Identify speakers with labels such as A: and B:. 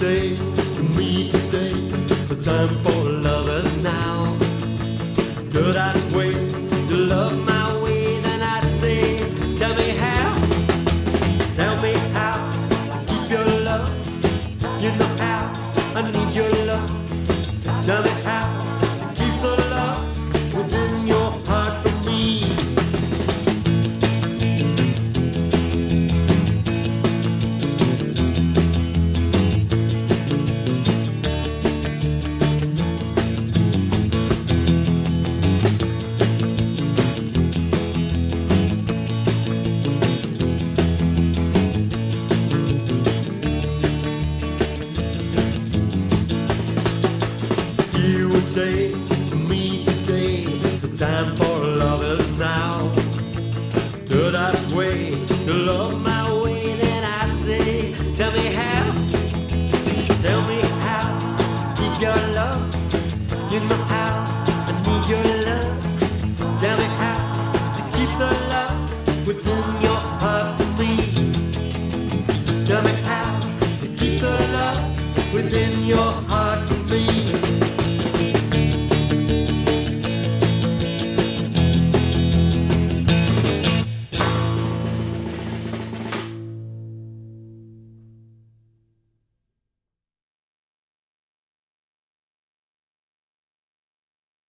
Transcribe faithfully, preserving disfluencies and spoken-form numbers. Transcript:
A: say to me today, the time for lovers now. Could I sway to love my way? Then I say, tell me how, tell me how to keep your love. You know how I need your love. Tell me how to keep the love within your heart for me. You would say